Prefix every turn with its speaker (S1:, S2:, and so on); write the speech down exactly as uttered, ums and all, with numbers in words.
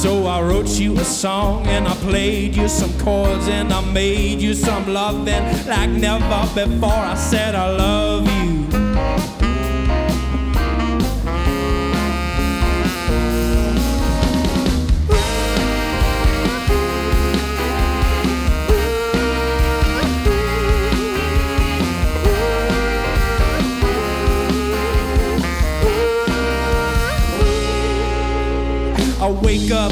S1: So I wrote you a song and I played you some chords and I made you some loving like never before. I said I love you.